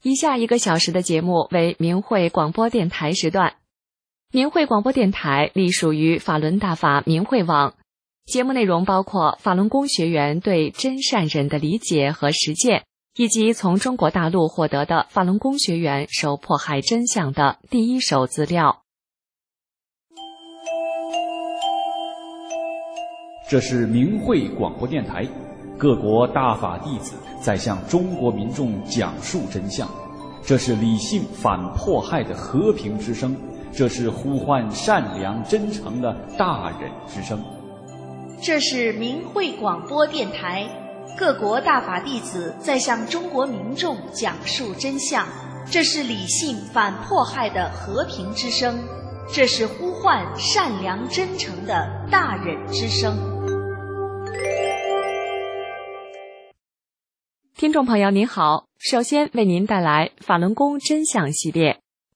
以下1个小时的节目为明慧广播电台时段。明慧广播电台隶属于法轮大法明慧网，节目内容包括法轮功学员对真善忍的理解和实践，以及从中国大陆获得的法轮功学员受迫害真相的第一手资料。 这是明慧广播电台，各国大法弟子在向中国民众讲述真相，这是理性反迫害的和平之声，这是呼唤善良真诚的大忍之声。 这是明慧广播电台，各国大法弟子在向中国民众讲述真相，这是理性反迫害的和平之声，这是呼唤善良真诚的大忍之声。 听众朋友您好，首先为您带来法轮功真相系列。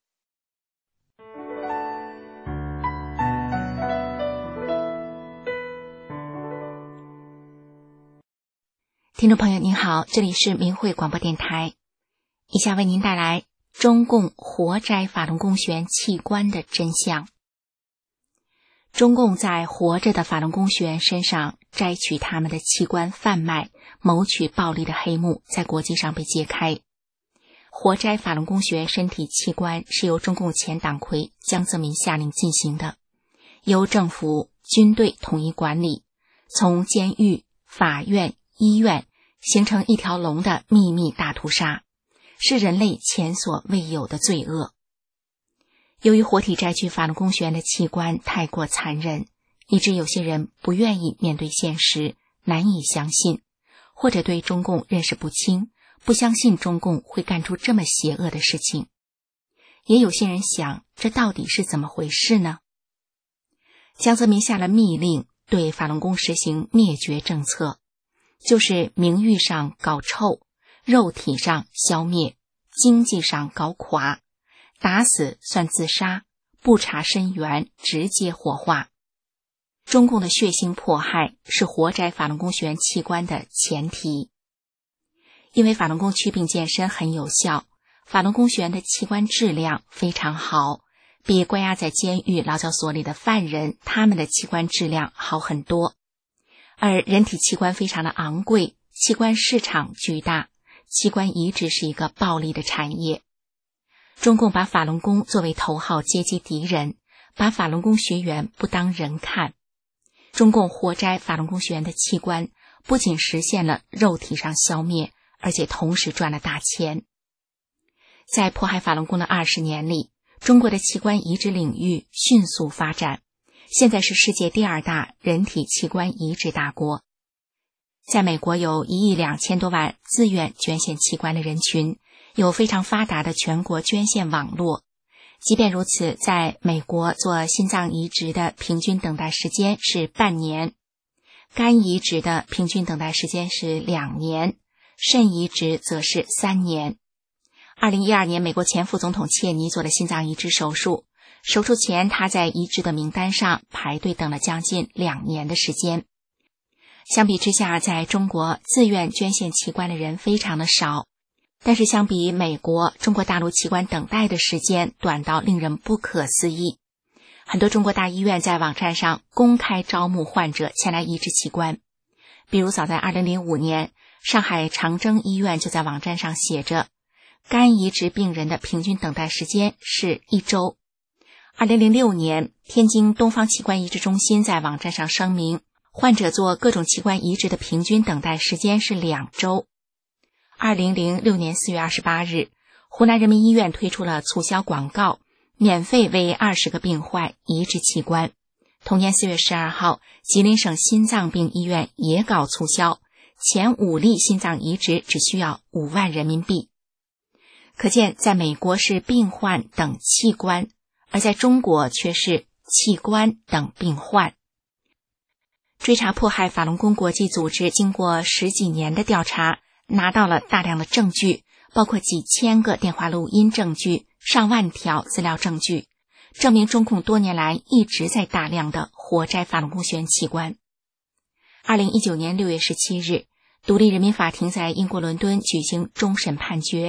听众朋友您好，这里是明慧广播电台，以下为您带来中共活摘法轮功学员器官的真相。中共在活着的法轮功学员身上摘取他们的器官贩卖、谋取暴利的黑幕在国际上被揭开。活摘法轮功学员身体器官是由中共前党魁江泽民下令进行的，由政府、军队统一管理，从监狱、法院、医院形成一条龙的秘密大屠杀，是人类前所未有的罪恶。由于活体摘取法轮功学员的器官太过残忍，以致有些人不愿意面对现实，难以相信，或者对中共认识不清，不相信中共会干出这么邪恶的事情。也有些人想，这到底是怎么回事呢？江泽民下了密令，对法轮功实行灭绝政策，就是名誉上搞臭，肉体上消灭，经济上搞垮，打死算自杀，不查身源，直接火化。中共的血腥迫害是活摘法轮功学员器官的前提。因为法轮功祛病健身很有效，法轮功学员的器官质量非常好，比关押在监狱劳教所里的犯人他们的器官质量好很多。而人体器官非常的昂贵，器官市场巨大，器官移植是一个暴利的产业。中共把法轮功作为头号阶级敌人，把法轮功学员不当人看。中共活摘法轮功学员的器官，不仅实现了肉体上消灭，而且同时赚了大钱。在迫害法轮功的20年里，中国的器官移植领域迅速发展，现在是世界第2大人体器官移植大国。在美国有1亿2千多万自愿捐献器官的人群，有非常发达的全国捐献网络。即便如此，在美国做心脏移植的平均等待时间是半年，肝移植的平均等待时间是2年，肾移植则是3年。2012年，美国前副总统切尼做了心脏移植手术，手术前他在移植的名单上排队等了将近2年的时间。相比之下，在中国自愿捐献器官的人非常的少，但是相比美国，中国大陆器官等待的时间短到令人不可思议。很多中国大医院在网站上公开招募患者前来移植器官。比如早在2005年，上海长征医院就在网站上写着，肝移植病人的平均等待时间是1周。2006年，天津东方器官移植中心在网站上声明，患者做各种器官移植的平均等待时间是2周。2006年4月28日，湖南人民医院推出了促销广告，免费为20个病患移植器官。同年4月12号，吉林省心脏病医院也搞促销，前5例心脏移植只需要5万人民币。可见在美国是病患等器官，而在中国却是器官等病患。追查迫害法轮功国际组织经过10几年的调查，拿到了大量的证据，包括几千个电话录音证据、上万条资料证据，证明中共多年来一直在大量的活摘法轮功学员器官。2019年6月17日，独立人民法庭在英国伦敦举行终审判决，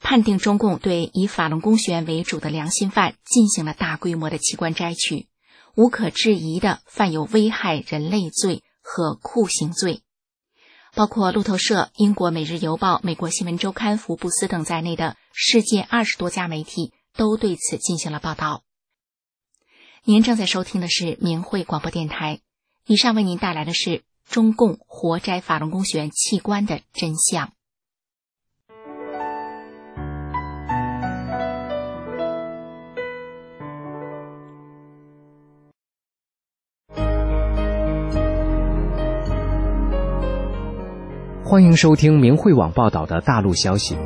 判定中共对以法轮功学员为主的良心犯进行了大规模的器官摘取，无可置疑的犯有危害人类罪和酷刑罪。包括路透社、英国《每日邮报》、美国新闻周刊、福布斯等在内的世界20多家媒体都对此进行了报道。您正在收听的是明慧广播电台，以上为您带来的是中共活摘法轮功学员器官的真相。 欢迎收听明慧网报道的大陆消息。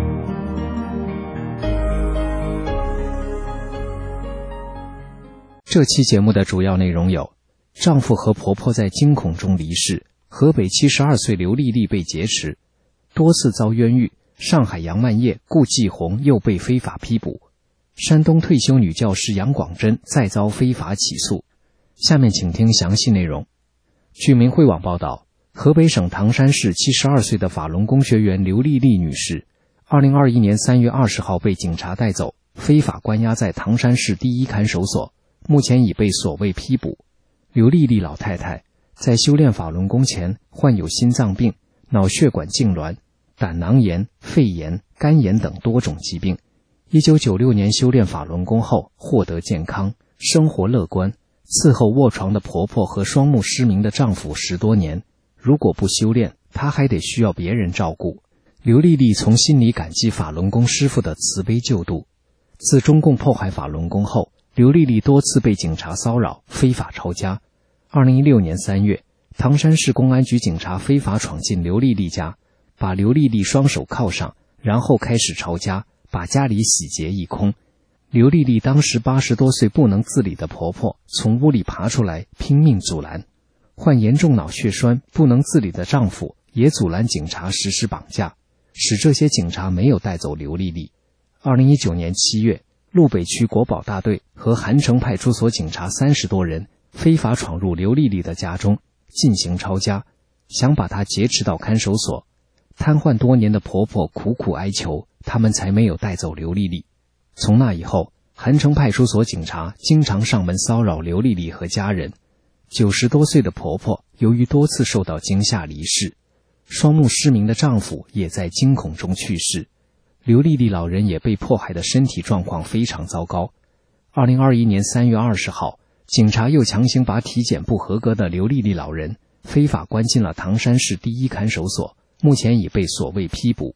这期节目的主要内容有：丈夫和婆婆在惊恐中离世，河北72岁刘丽丽被劫持，多次遭冤狱，上海杨曼叶、顾继红又被非法批捕，山东退休女教师杨广珍再遭非法起诉。下面请听详细内容。据明慧网报道，河北省唐山市72岁的法轮功学员刘丽丽女士，2021年3月20号被警察带走，非法关押在唐山市第一看守所，目前已被所谓批捕。刘丽丽老太太在修炼法轮功前患有心脏病、脑血管痉挛、胆囊炎、肺炎、肝炎等多种疾病。1996年修炼法轮功后获得健康，生活乐观，伺候卧床的婆婆和双目失明的丈夫10多年。如果不修炼，她还得需要别人照顾。刘丽丽从心里感激法轮功师傅的慈悲救度。自中共迫害法轮功后，刘丽丽多次被警察骚扰，非法抄家。2016年3月，唐山市公安局警察非法闯进刘丽丽家，把刘丽丽双手铐上，然后开始抄家，把家里洗劫一空。刘丽丽当时80多岁不能自理的婆婆从屋里爬出来，拼命阻拦。患严重脑血栓不能自理的丈夫也阻拦警察实施绑架，使这些警察没有带走刘丽丽。2019年7月，路北区国保大队和韩城派出所警察30多人非法闯入刘丽丽的家中进行抄家，想把她劫持到看守所。瘫痪多年的婆婆苦苦哀求，他们才没有带走刘丽丽。从那以后，韩城派出所警察经常上门骚扰刘丽丽和家人。90多岁的婆婆由于多次受到惊吓离世，双目失明的丈夫也在惊恐中去世。刘丽丽老人也被迫害的身体状况非常糟糕。2021年3月20号，警察又强行把体检不合格的刘丽丽老人非法关进了唐山市第一看守所，目前已被所谓批捕。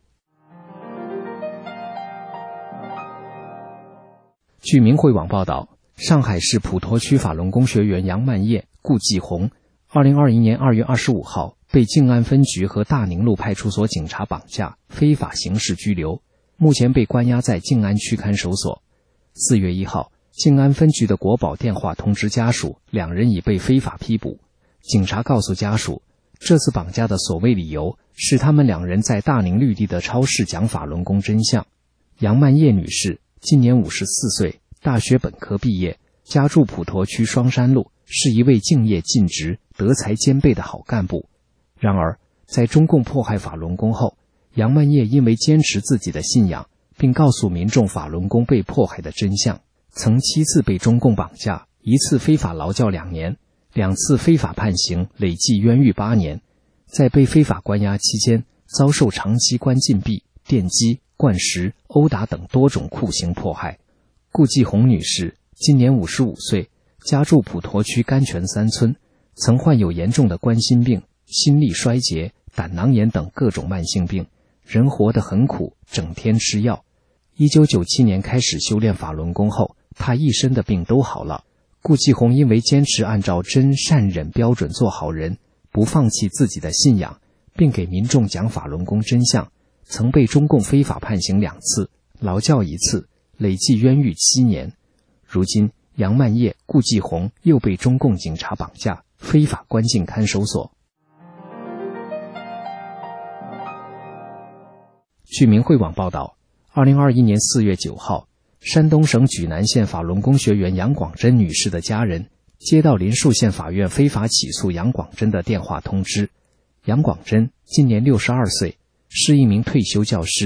据明慧网报道，上海市普陀区法轮功学员杨曼叶、顾继红2021年2月25号被静安分局和大宁路派出所警察绑架，非法刑事拘留，目前被关押在静安区看守所。4月1号，静安分局的国保电话通知家属，2人已被非法批捕。警察告诉家属，这次绑架的所谓理由是他们2人在大宁绿地的超市讲法轮功真相。杨曼叶女士今年54岁，大学本科毕业，家住普陀区双山路，是一位敬业尽职、德才兼备的好干部。然而，在中共迫害法轮功后，杨曼叶因为坚持自己的信仰，并告诉民众法轮功被迫害的真相，曾7次被中共绑架，1次非法劳教2年，2次非法判刑，累计冤狱8年。在被非法关押期间，遭受长期关禁闭、电击、灌食、殴打等多种酷刑迫害。顾继红女士今年55岁，家住普陀区甘泉3村，曾患有严重的冠心病、心力衰竭、胆囊炎等各种慢性病，人活得很苦，整天吃药。1997年开始修炼法轮功后，她一身的病都好了。顾继红因为坚持按照真善忍标准做好人，不放弃自己的信仰，并给民众讲法轮功真相，曾被中共非法判刑2次，劳教1次，累计冤狱7年。如今杨曼叶、顾继红又被中共警察绑架，非法关进看守所。据明慧网报道，2021年4月9号，山东省莒南县法轮功学员杨广珍女士的家人接到临沭县法院非法起诉杨广珍的电话通知。杨广珍今年62岁，是一名退休教师，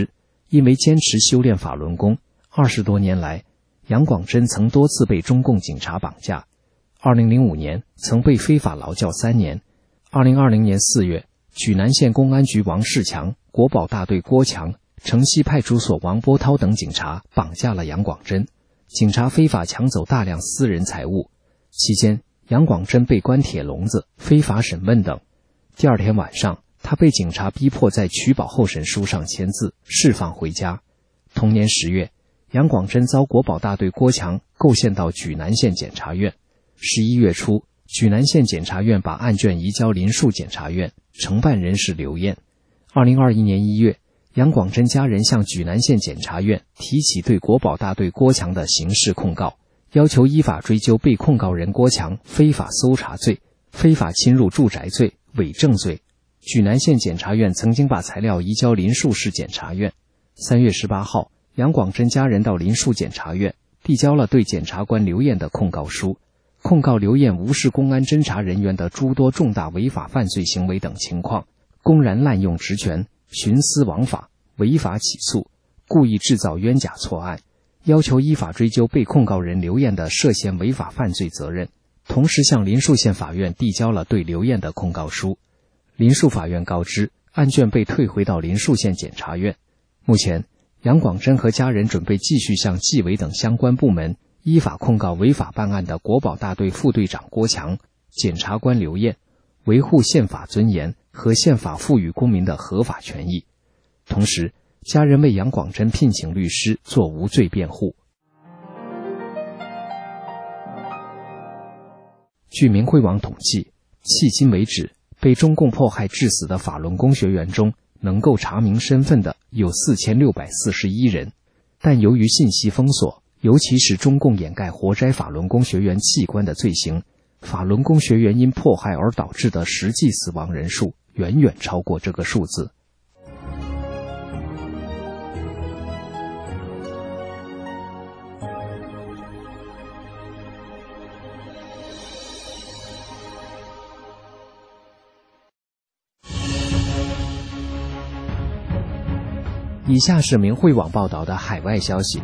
因为坚持修炼法轮功，20多年来，杨广珍曾多次被中共警察绑架。2005年曾被非法劳教3年。2020年4月，莒南县公安局王世强、国保大队郭强、城西派出所王波涛等警察绑架了杨广珍，警察非法抢走大量私人财物。期间，杨广珍被关铁笼子、非法审问等。第二天晚上，他被警察逼迫在取保候审书上签字，释放回家。同年10月，杨广珍遭国保大队郭强构陷到莒南县检察院。11月初，莒南县检察院把案卷移交临树检察院，承办人是刘燕。2021年1月，杨广珍家人向莒南县检察院提起对国保大队郭强的刑事控告，要求依法追究被控告人郭强非法搜查罪、非法侵入住宅罪、伪证罪。莒南县检察院曾经把材料移交临树市检察院。3月18号，杨广珍家人到临树检察院递交了对检察官刘燕的控告书，控告刘燕无视公安侦查人员的诸多重大违法犯罪行为等情况，公然滥用职权、徇私枉法、违法起诉、故意制造冤假错案，要求依法追究被控告人刘燕的涉嫌违法犯罪责任，同时向临树县法院递交了对刘燕的控告书。临树法院告知，案卷被退回到临树县检察院。目前，杨广珍和家人准备继续向纪委等相关部门依法控告违法办案的国保大队副队长郭强、检察官刘燕，维护宪法尊严和宪法赋予公民的合法权益。同时，家人为杨广珍聘请律师做无罪辩护。据明慧网统计，迄今为止，被中共迫害致死的法轮功学员中，能够查明身份的有4641人，但由于信息封锁，尤其是中共掩盖活摘法轮功学员器官的罪行，法轮功学员因迫害而导致的实际死亡人数远远超过这个数字。以下是明慧网报道的海外消息。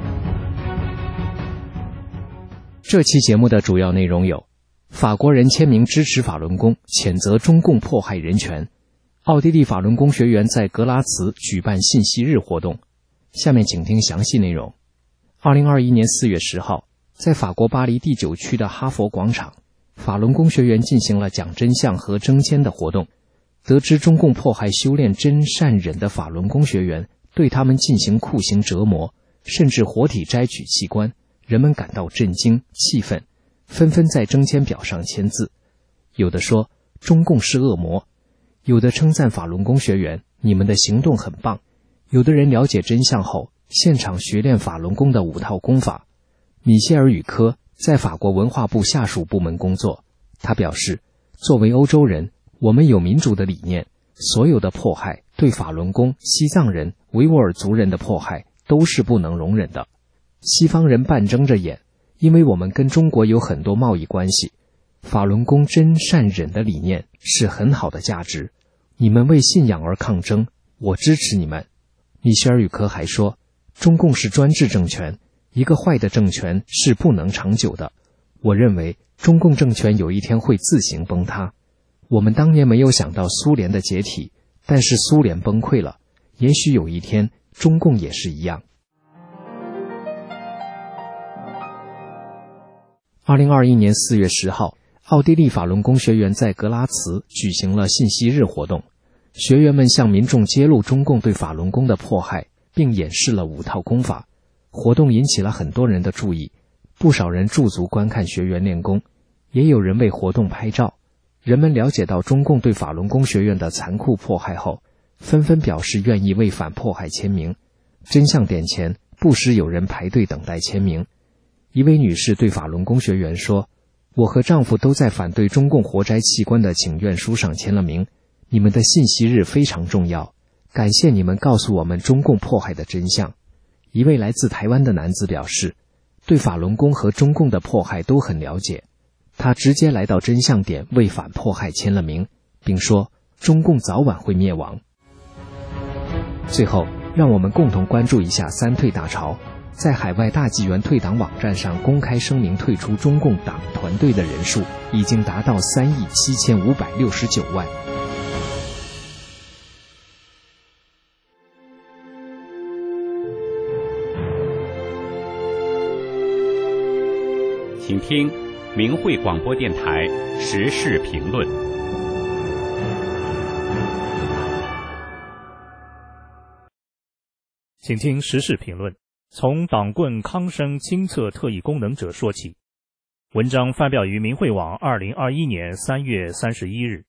这期节目的主要内容有：法国人签名支持法轮功，谴责中共迫害人权；奥地利法轮功学员在格拉茨举办信息日活动。下面请听详细内容。2021年4月10号，在法国巴黎第9区的哈佛广场，法轮功学员进行了讲真相和征签的活动。得知中共迫害修炼真善忍的法轮功学员，对他们进行酷刑折磨，甚至活体摘取器官，人们感到震惊、气愤，纷纷在征签表上签字。有的说中共是恶魔，有的称赞法轮功学员，你们的行动很棒。有的人了解真相后，现场学练法轮功的5套功法。米歇尔·语科在法国文化部下属部门工作，他表示，作为欧洲人，我们有民主的理念，所有的迫害，对法轮功、西藏人、维吾尔族人的迫害都是不能容忍的。西方人半睁着眼，因为我们跟中国有很多贸易关系。法轮功真善忍的理念是很好的价值，你们为信仰而抗争，我支持你们。米歇尔·语科还说，中共是专制政权，一个坏的政权是不能长久的。我认为中共政权有一天会自行崩塌。我们当年没有想到苏联的解体，但是苏联崩溃了，也许有一天中共也是一样。2021年4月10号，奥地利法轮功学员在格拉茨举行了信息日活动，学员们向民众揭露中共对法轮功的迫害，并演示了5套功法。活动引起了很多人的注意，不少人驻足观看学员练功，也有人为活动拍照。人们了解到中共对法轮功学院的残酷迫害后，纷纷表示愿意为反迫害签名。真相点前，不时有人排队等待签名。一位女士对法轮功学员说，我和丈夫都在反对中共活摘器官的请愿书上签了名，你们的信息日非常重要，感谢你们告诉我们中共迫害的真相。一位来自台湾的男子表示，对法轮功和中共的迫害都很了解，他直接来到真相点为反迫害签了名，并说中共早晚会灭亡。最后， 让我们共同关注一下三退大潮。在海外大纪元退党网站上公开声明退出中共党团队的人数已经达到3亿7569万。 请听明慧广播电台时事评论。 请听时事评论，从党棍康生清测特异功能者说起。文章发表于明慧网2021年3月31日。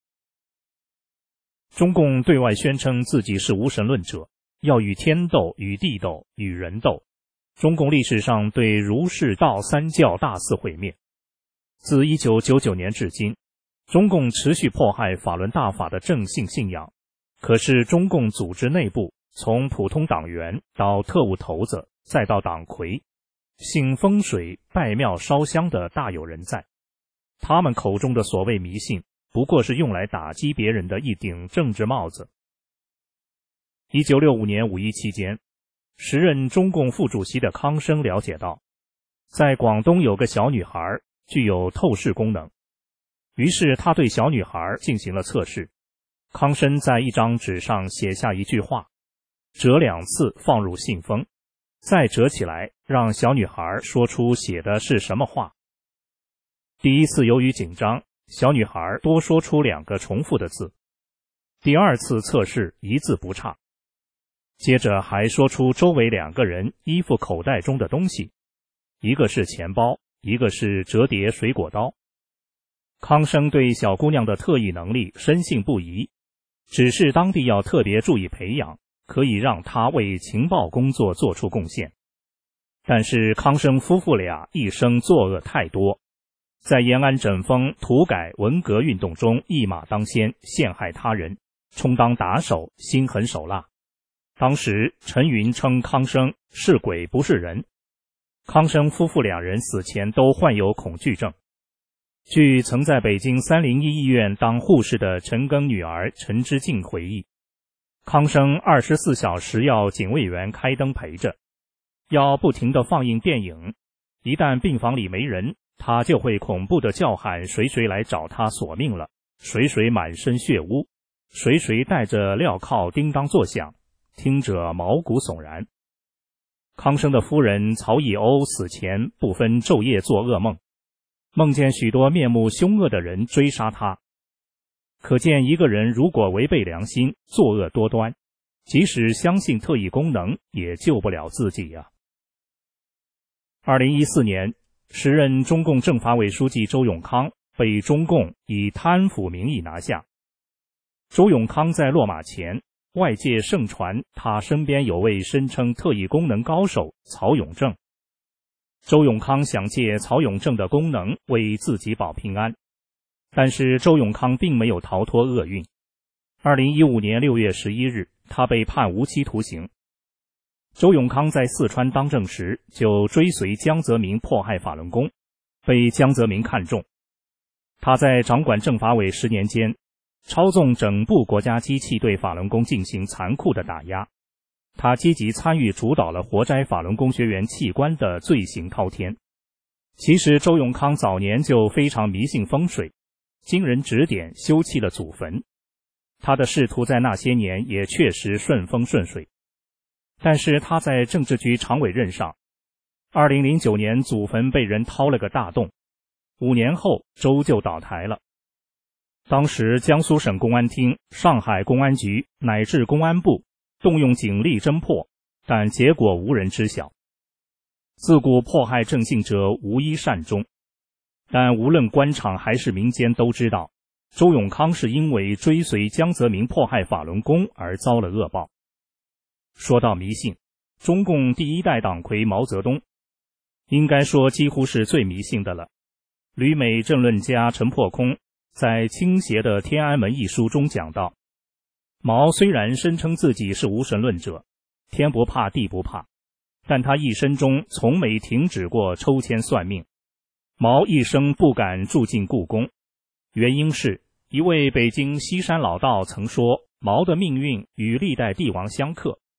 中共对外宣称自己是无神论者，要与天斗、与地斗、与人斗。中共历史上对儒释道三教大肆毁灭。自1999年至今，中共持续迫害法轮大法的正信信仰。可是中共组织内部，从普通党员到特务头子，再到党魁，信风水、拜庙烧香的大有人在。他们口中的所谓迷信，不过是用来打击别人的一顶政治帽子。1965年5.1期间，时任中共副主席的康生了解到，在广东有个小女孩具有透视功能，于是他对小女孩进行了测试。康生在一张纸上写下一句话，折2次放入信封，再折起来，让小女孩说出写的是什么话。第一次由于紧张，小女孩多说出2个重复的字。第2次测试一字不差。接着还说出周围2个人衣服口袋中的东西，一个是钱包，一个是折叠水果刀。康生对小姑娘的特异能力深信不疑，只是当地要特别注意培养，可以让她为情报工作做出贡献。但是康生夫妇俩一生作恶太多，在延安整风、土改、文革运动中一马当先，陷害他人，充当打手，心狠手辣。当时陈云称康生是鬼不是人。康生夫妇2人死前都患有恐惧症。据曾在北京301医院当护士的陈庚女儿陈之静回忆，康生24小时要警卫员开灯陪着，要不停地放映电影，一旦病房里没人，他就会恐怖地叫喊谁谁来找他索命了，谁谁满身血污，谁谁带着镣铐叮当作响，听着毛骨悚然。康生的夫人曹以欧死前不分昼夜做噩梦，梦见许多面目凶恶的人追杀他。可见一个人如果违背良心，作恶多端，即使相信特异功能，也救不了自己呀。2014年，时任中共政法委书记周永康被中共以贪腐名义拿下。周永康在落马前，外界盛传他身边有位声称特异功能高手曹永正。周永康想借曹永正的功能为自己保平安，但是周永康并没有逃脱厄运。2015年6月11日，他被判无期徒刑。周永康在四川当政时就追随江泽民迫害法轮功，被江泽民看中。他在掌管政法委10年间，操纵整部国家机器对法轮功进行残酷的打压。他积极参与主导了活摘法轮功学员器官的罪行滔天。其实周永康早年就非常迷信风水，经人指点修葺了祖坟。他的仕途在那些年也确实顺风顺水。但是他在政治局常委任上，2009年祖坟被人掏了个大洞，5年后周就倒台了。当时江苏省公安厅、上海公安局乃至公安部动用警力侦破，但结果无人知晓。自古迫害正信者无一善终，但无论官场还是民间都知道，周永康是因为追随江泽民迫害法轮功而遭了恶报。说到迷信，中共第1代党魁毛泽东应该说几乎是最迷信的了。旅美政论家陈破空在《倾斜的天安门》一书中讲到，毛虽然声称自己是无神论者，天不怕地不怕，但他一生中从没停止过抽签算命。毛一生不敢住进故宫，原因是一位北京西山老道曾说，毛的命运与历代帝王相克，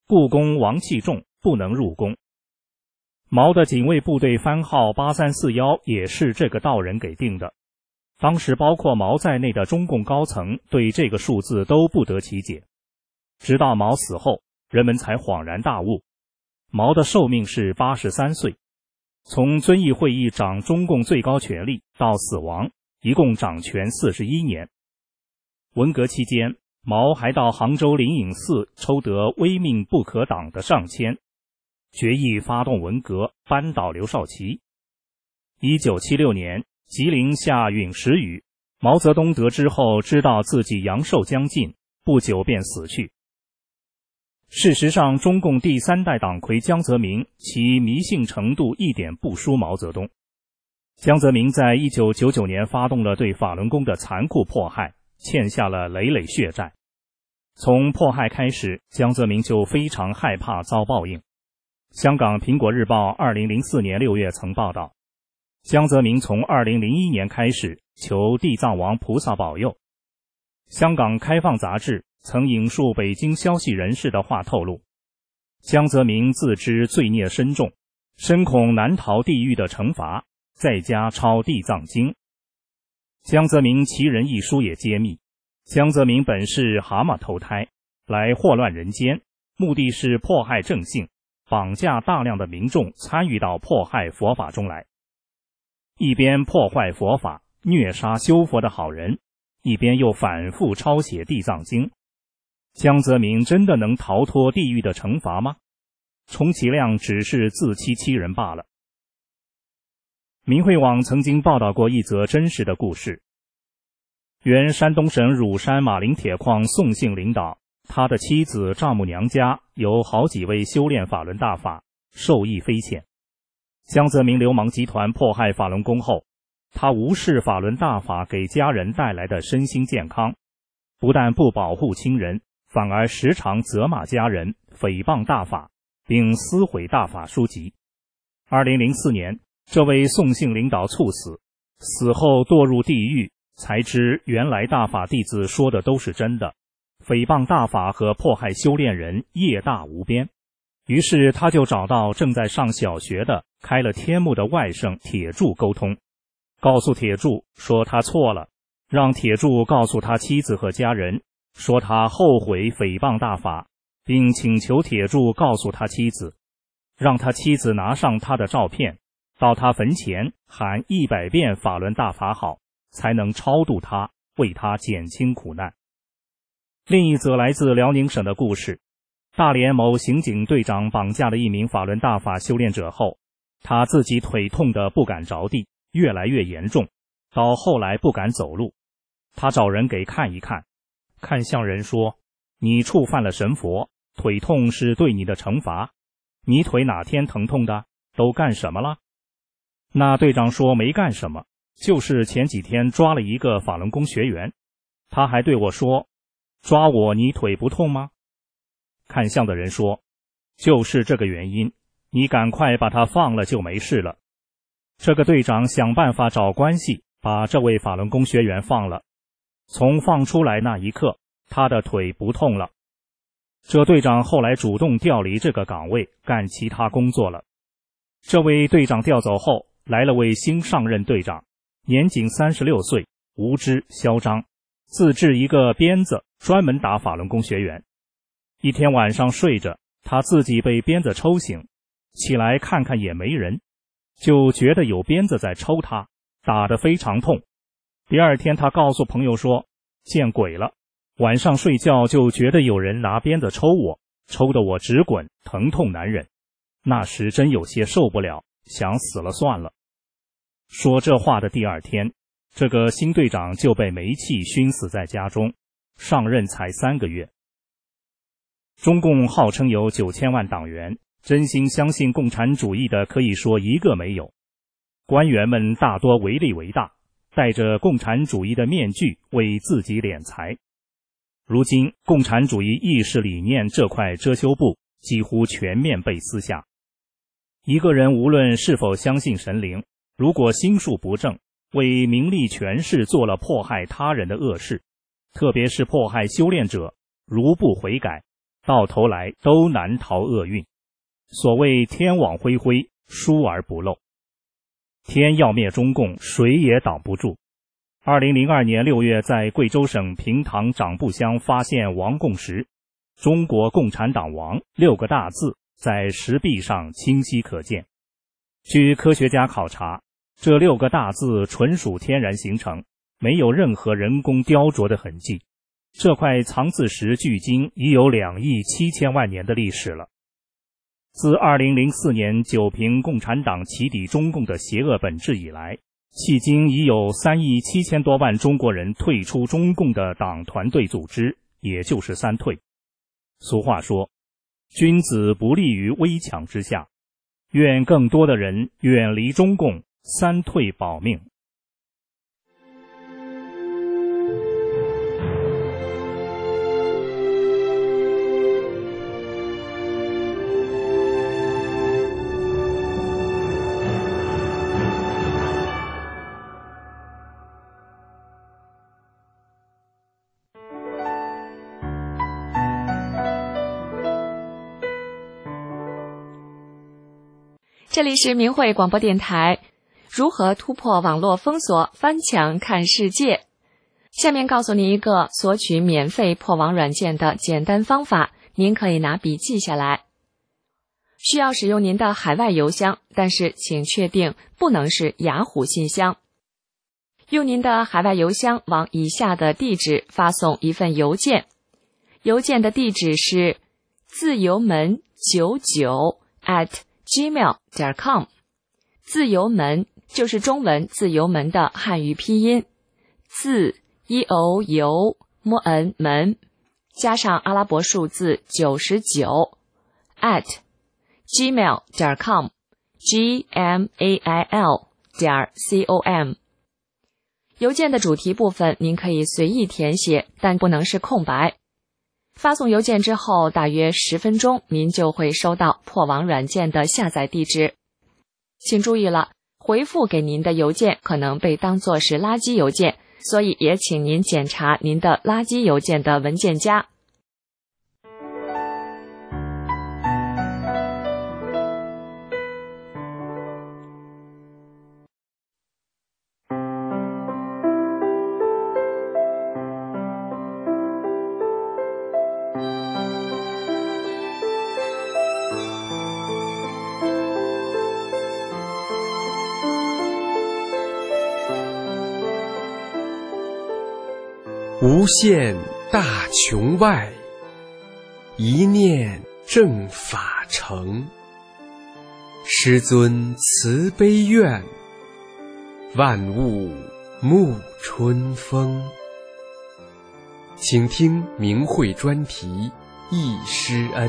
故宫王气重，不能入宫。毛的警卫部队番号8341也是这个道人给定的。当时包括毛在内的中共高层对这个数字都不得其解，直到毛死后，人们才恍然大悟，毛的寿命是83岁，从遵义会议掌中共最高权力到死亡，一共掌权41年。文革期间，毛还到杭州灵隐寺抽得威命不可挡的上签，决议发动文革，扳倒刘少奇。1976年，吉林下陨石雨，毛泽东得知后知道自己阳寿将尽，不久便死去。事实上，中共第3代党魁江泽民其迷信程度一点不输毛泽东。江泽民在1999年发动了对法轮功的残酷迫害，欠下了累累血债。从迫害开始，江泽民就非常害怕遭报应。香港苹果日报2004年6月曾报道，江泽民从2001年开始求地藏王菩萨保佑。香港开放杂志曾引述北京消息人士的话透露，江泽民自知罪孽深重，深恐难逃地狱的惩罚，在家抄地藏经。江泽民其人一书也揭秘，江泽民本是蛤蟆投胎，来祸乱人间，目的是迫害正信，绑架大量的民众参与到迫害佛法中来。一边破坏佛法，虐杀修佛的好人，一边又反复抄写地藏经。江泽民真的能逃脱地狱的惩罚吗？充其量只是自欺欺人罢了。民慧网曾经报道过一则真实的故事。原山东省乳山马林铁矿宋姓领导，他的妻子丈母娘家有好几位修炼法轮大法，受益匪浅。江泽民流氓集团迫害法轮功后，他无视法轮大法给家人带来的身心健康，不但不保护亲人，反而时常责骂家人，诽谤大法，并撕毁大法书籍。2004年，这位宋姓领导猝死，死后堕入地狱，才知原来大法弟子说的都是真的，诽谤大法和迫害修炼人业大无边。于是他就找到正在上小学的开了天目的外甥铁柱沟通，告诉铁柱说他错了，让铁柱告诉他妻子和家人，说他后悔诽谤大法，并请求铁柱告诉他妻子，让他妻子拿上他的照片，到他坟前喊100遍法轮大法好，才能超度他，为他减轻苦难。另一则来自辽宁省的故事，大连某刑警队长绑架了一名法轮大法修炼者后，他自己腿痛得不敢着地，越来越严重，到后来不敢走路。他找人给看一看，看相人说，你触犯了神佛，腿痛是对你的惩罚，你腿哪天疼痛的，都干什么了？那队长说没干什么，就是前几天抓了一个法轮功学员，他还对我说，抓我你腿不痛吗？看相的人说，就是这个原因，你赶快把他放了就没事了。这个队长想办法找关系，把这位法轮功学员放了。从放出来那一刻，他的腿不痛了。这队长后来主动调离这个岗位，干其他工作了。这位队长调走后，来了位新上任队长，年仅36岁，无知嚣张，自制一个鞭子，专门打法轮功学员。一天晚上睡着，他自己被鞭子抽醒，起来看看也没人，就觉得有鞭子在抽他，打得非常痛。第二天他告诉朋友说，见鬼了，晚上睡觉就觉得有人拿鞭子抽我，抽得我直滚，疼痛难忍。那时真有些受不了，想死了算了。说这话的第二天，这个新队长就被煤气熏死在家中，上任才3个月。中共号称有9000万党员，真心相信共产主义的可以说一个没有。官员们大多唯利为大，戴着共产主义的面具为自己敛财。如今共产主义意识理念这块遮羞布几乎全面被撕下。一个人无论是否相信神灵，如果心术不正，为名利权势做了迫害他人的恶事，特别是迫害修炼者，如不悔改， 到头来都难逃厄运。所谓天网恢恢，疏而不漏。天要灭中共，谁也挡不住。2002年6月，在贵州省平塘长埠乡发现王贡时，中国共产党亡6个大字在石壁上清晰可见。据科学家考察，这6个大字纯属天然形成，没有任何人工雕琢的痕迹。这块藏字石距今已有2亿7千万年的历史了。自2004年九评共产党起底中共的邪恶本质以来，迄今已有3亿7千多万中国人退出中共的党团队组织，也就是3退。俗话说，君子不立于危墙之下，愿更多的人远离中共，3退保命。 这里是明慧广播电台，如何突破网络封锁，翻墙看世界。下面告诉您一个索取免费破网软件的简单方法，您可以拿笔记下来。需要使用您的海外邮箱，但是请确定不能是雅虎信箱。用您的海外邮箱往以下的地址发送一份邮件，邮件的地址是自由门99@gmail.com， 自由门就是中文自由门的汉语拼音，自 EO 摸 N 门加上阿拉伯数字99 @gmail.com gmail.com。 邮件的主题部分您可以随意填写，但不能是空白。发送邮件之后大约10分钟，您就会收到破网软件的下载地址。请注意了，回复给您的邮件可能被当作是垃圾邮件，所以也请您检查您的垃圾邮件的文件夹。 无限大穹外，一念正法成。师尊慈悲愿，万物沐春风。请听明慧专题忆师恩。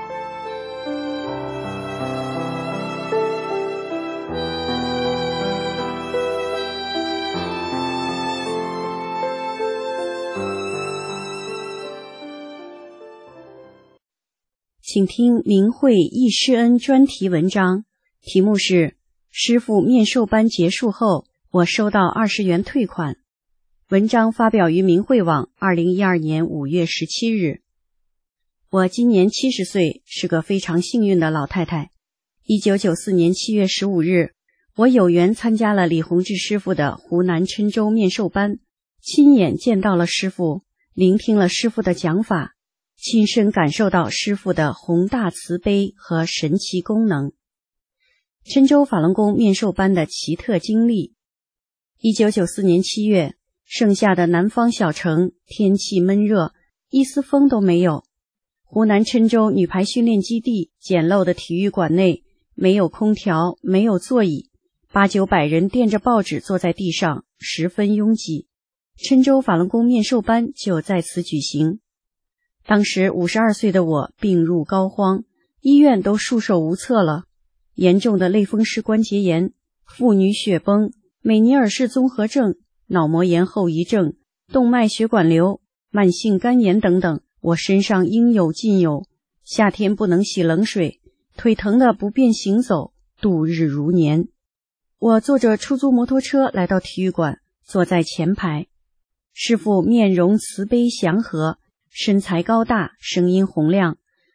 请听明慧忆师恩专题文章，题目是师父面授班结束后，我收到20元退款。文章发表于明慧网2012年5月17日。我今年70岁，是个非常幸运的老太太。1994年7月15日，我有缘参加了李洪志师父的湖南郴州面授班，亲眼见到了师父，聆听了师父的讲法，亲身感受到师父的宏大慈悲和神奇功能。郴州法轮功面授班的奇特经历。1994年7月，盛夏的南方小城，天气闷热，一丝风都没有。湖南郴州女排训练基地简陋的体育馆内，没有空调，没有座椅，800-900人垫着报纸坐在地上，十分拥挤。郴州法轮功面授班就在此举行。当时52岁的我病入膏肓，医院都束手无策了，严重的类风湿关节炎、妇女血崩、美尼尔氏综合症、脑膜炎后遗症、动脉血管瘤、慢性肝炎等等，我身上应有尽有。夏天不能洗冷水，腿疼得不便行走，度日如年。我坐着出租摩托车来到体育馆，坐在前排。师父面容慈悲祥和，身材高大，声音洪亮，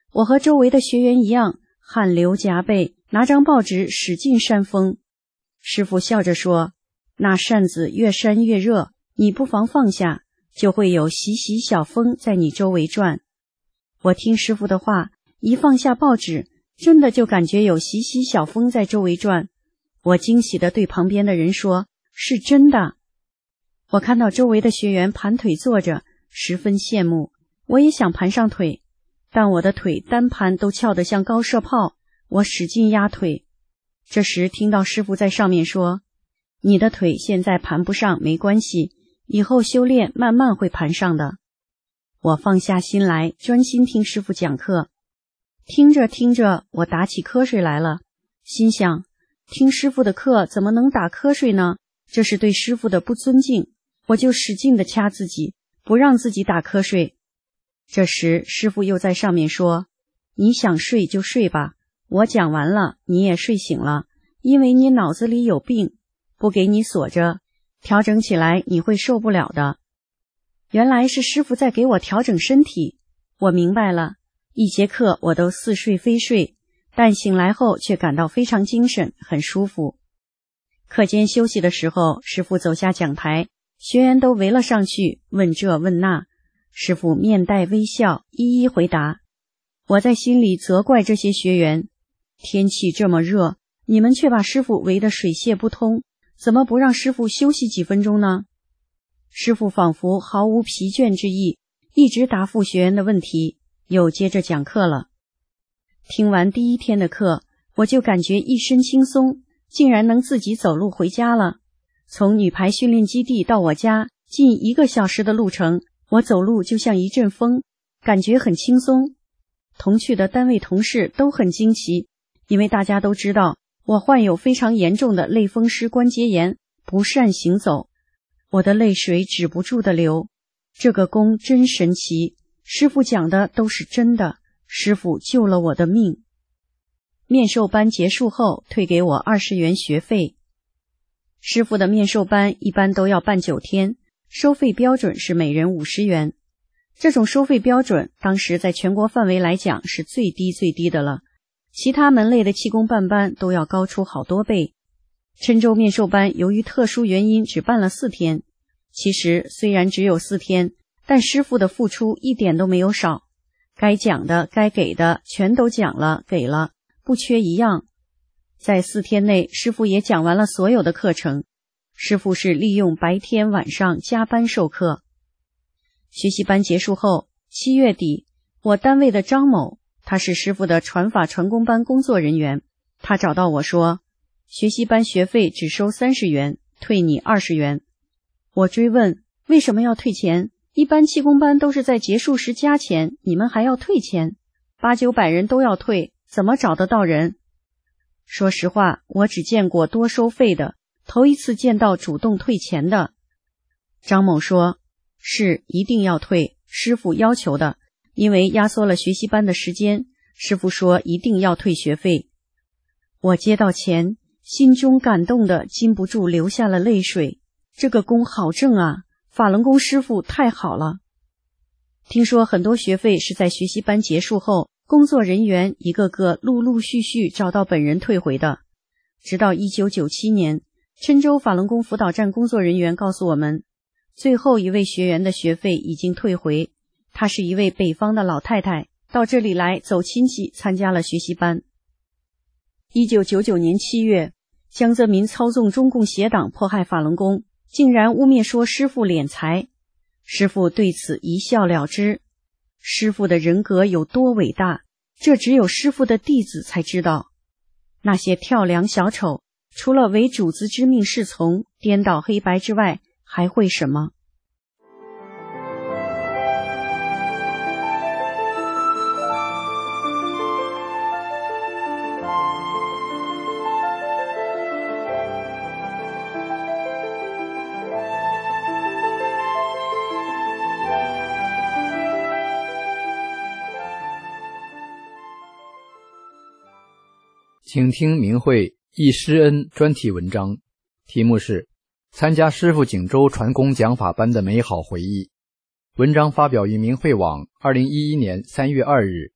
我和周围的学员一样，汗流浃背，拿张报纸使劲扇风。师父笑着说，那扇子越扇越热，你不妨放下，就会有习习小风在你周围转。我听师父的话，一放下报纸，真的就感觉有习习小风在周围转。我惊喜地对旁边的人说，是真的。我看到周围的学员盘腿坐着，十分羡慕，我也想盘上腿，但我的腿单盘都翘得像高射炮，我使劲压腿。这时听到师父在上面说，你的腿现在盘不上没关系，以后修炼慢慢会盘上的。我放下心来，专心听师父讲课。听着听着，我打起瞌睡来了，心想，听师父的课怎么能打瞌睡呢？这是对师父的不尊敬。我就使劲地掐自己，不让自己打瞌睡。这时师父又在上面说，你想睡就睡吧，我讲完了你也睡醒了，因为你脑子里有病，不给你锁着，调整起来你会受不了的。原来是师父在给我调整身体，我明白了。一节课我都似睡非睡，但醒来后却感到非常精神，很舒服。课间休息的时候，师父走下讲台，学员都围了上去，问这问那，师父面带微笑，一一回答。我在心里责怪这些学员，天气这么热，你们却把师父围得水泄不通，怎么不让师父休息几分钟呢？师父仿佛毫无疲倦之意，一直答复学员的问题，又接着讲课了。听完第一天的课，我就感觉一身轻松，竟然能自己走路回家了。从女排训练基地到我家近1个小时的路程，我走路就像一阵风，感觉很轻松。同去的单位同事都很惊奇，因为大家都知道我患有非常严重的类风湿关节炎，不善行走。我的泪水止不住的流。这个功真神奇，师父讲的都是真的，师父救了我的命。面授班结束后，退给我20元学费。师父的面授班一般都要办9天，收费标准是每人50元。这种收费标准当时在全国范围来讲是最低的了，其他门类的气功办班都要高出好多倍。郴州面授班由于特殊原因只办了4天，其实虽然只有4天，但师父的付出一点都没有少，该讲的该给的全都讲了给了，不缺一样。在4天内，师父也讲完了所有的课程。师父是利用白天晚上加班授课。学习班结束后，7月底，我单位的张某，他是师父的传法传功班工作人员，他找到我说，学习班学费只收30元，退你20元。我追问为什么要退钱？一般气功班都是在结束时加钱，你们还要退钱？800-900人都要退，怎么找得到人？说实话，我只见过多收费的，头一次见到主动退钱的。张某说，是一定要退，师父要求的，因为压缩了学习班的时间，师父说一定要退学费。我接到钱，心中感动的禁不住流下了泪水。这个功好正啊，法轮功师父太好了。听说很多学费是在学习班结束后，工作人员一个个陆陆续续找到本人退回的。直到1997年，郴州法轮功辅导站工作人员告诉我们，最后一位学员的学费已经退回，她是一位北方的老太太，到这里来走亲戚，参加了学习班。1999年7月，江泽民操纵中共邪党迫害法轮功，竟然污蔑说师父敛财。师父对此一笑了之。师父的人格有多伟大，这只有师父的弟子才知道。那些跳梁小丑，除了为主子之命是从，颠倒黑白之外，还会什么？ 请听明慧忆师恩专题文章，题目是参加师父景州传功讲法班的美好回忆。文章发表于明慧网2011年3月2日，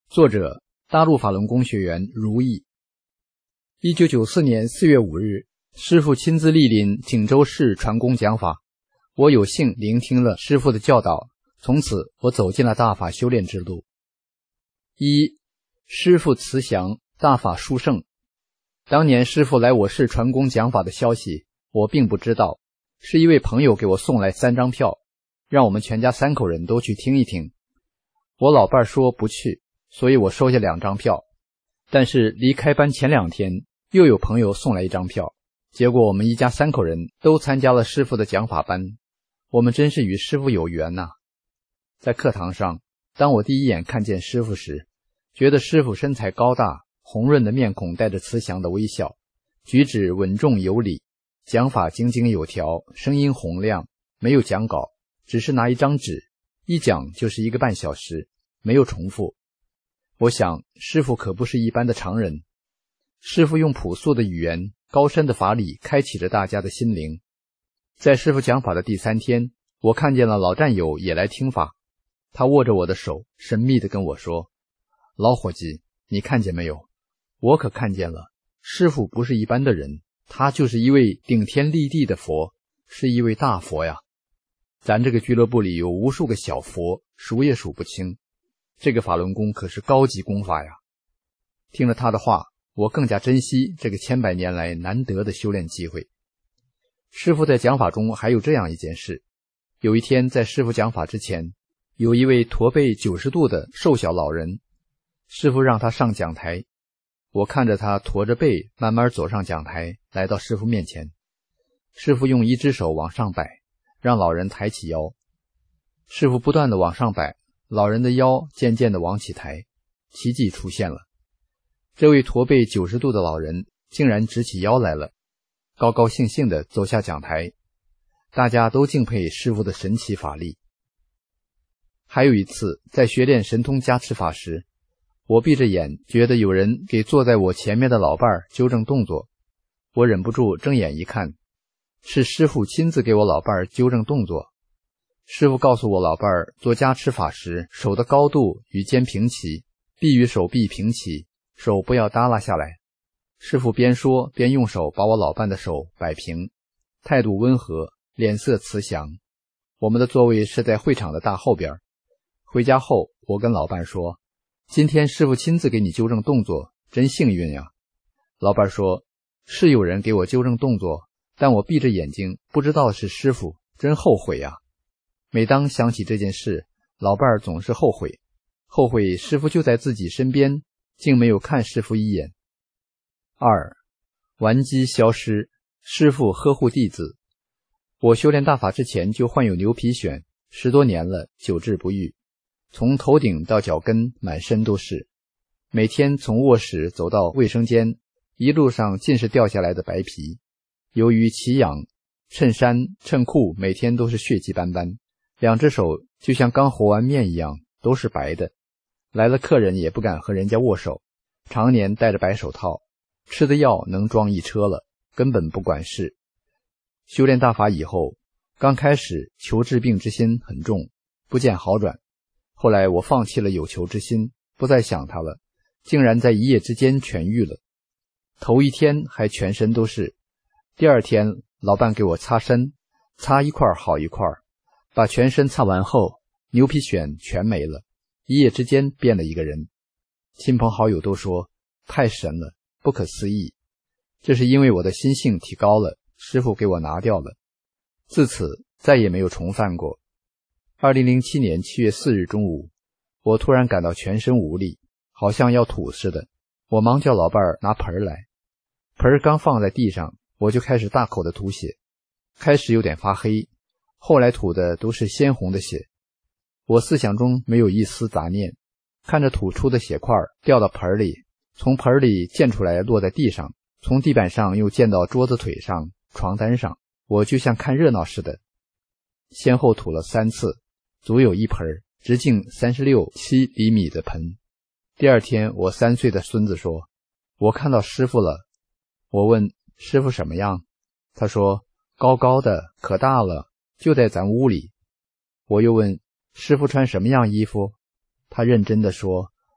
作者大陆法轮功学员如意。1994年4月5日，师父亲自莅临锦州市传功讲法，我有幸聆听了师父的教导，从此我走进了大法修炼之路。一、师父慈祥，大法殊胜。当年师父来我市传功讲法的消息，我并不知道，是一位朋友给我送来3张票，让我们全家3口人都去听一听。我老伴说不去，所以我收下2张票。但是离开班前2天，又有朋友送来1张票，结果我们一家3口人都参加了师父的讲法班。我们真是与师父有缘呐。在课堂上，当我第一眼看见师父时，觉得师父身材高大，红润的面孔带着慈祥的微笑，举止稳重有礼，讲法井井有条，声音洪亮，没有讲稿，只是拿一张纸，一讲就是1个半小时，没有重复。我想师父可不是一般的常人，师父用朴素的语言，高深的法理开启着大家的心灵。在师父讲法的第3天，我看见了老战友也来听法，他握着我的手，神秘地跟我说，老伙计，你看见没有？我可看见了，师父不是一般的人，他就是一位顶天立地的佛，是一位大佛呀。咱这个俱乐部里有无数个小佛，数也数不清。这个法轮功可是高级功法呀。听了他的话，我更加珍惜这个千百年来难得的修炼机会。师父在讲法中还有这样一件事，有一天在师父讲法之前，有一位驼背90度的瘦小老人，师父让他上讲台。我看着他驼着背慢慢走上讲台，来到师父面前。师父用1只手往上摆，让老人抬起腰。师父不断地往上摆，老人的腰渐渐地往起抬，奇迹出现了。这位驼背90度的老人竟然直起腰来了，高高兴兴地走下讲台。大家都敬佩师父的神奇法力。还有一次，在学练神通加持法时，我闭着眼，觉得有人给坐在我前面的老伴纠正动作。我忍不住睁眼一看，是师父亲自给我老伴纠正动作。师父告诉我老伴做加持法时，手的高度与肩平齐，臂与手臂平齐，手不要耷拉下来。师父边说边用手把我老伴的手摆平，态度温和，脸色慈祥。我们的座位是在会场的大后边。回家后，我跟老伴说，今天师父亲自给你纠正动作，真幸运呀。老伴说，是有人给我纠正动作，但我闭着眼睛不知道是师父，真后悔呀。每当想起这件事，老伴总是后悔师父就在自己身边，竟没有看师父一眼。2. 顽疾消失，师父呵护弟子。我修炼大法之前就患有牛皮癣，10多年了，久治不愈，从头顶到脚跟满身都是，每天从卧室走到卫生间，一路上尽是掉下来的白皮。由于奇痒，衬衫衬裤每天都是血迹斑斑，2只手就像刚和完面一样，都是白的。来了客人也不敢和人家握手，常年戴着白手套，吃的药能装1车了，根本不管事。修炼大法以后，刚开始求治病之心很重，不见好转。后来我放弃了有求之心，不再想他了，竟然在1夜之间痊愈了。头1天还全身都是，第2天老伴给我擦身，擦一块好一块，把全身擦完后，牛皮癣全没了，1夜之间变了一个人。亲朋好友都说太神了，不可思议。这是因为我的心性提高了，师父给我拿掉了，自此再也没有重犯过。2007年7月4日中午，我突然感到全身无力，好像要吐似的。我忙叫老伴拿盆来，盆刚放在地上，我就开始大口的吐血，开始有点发黑，后来吐的都是鲜红的血。我思想中没有一丝杂念，看着吐出的血块掉到盆里，从盆里溅出来落在地上，从地板上又溅到桌子腿上、床单上，我就像看热闹似的。先后吐了3次，足有一盆直径36-7厘米的盆。第2天，我3岁的孙子说，我看到师父了。我问师父什么样，他说高高的，可大了，就在咱屋里。我又问师父穿什么样衣服，他认真地说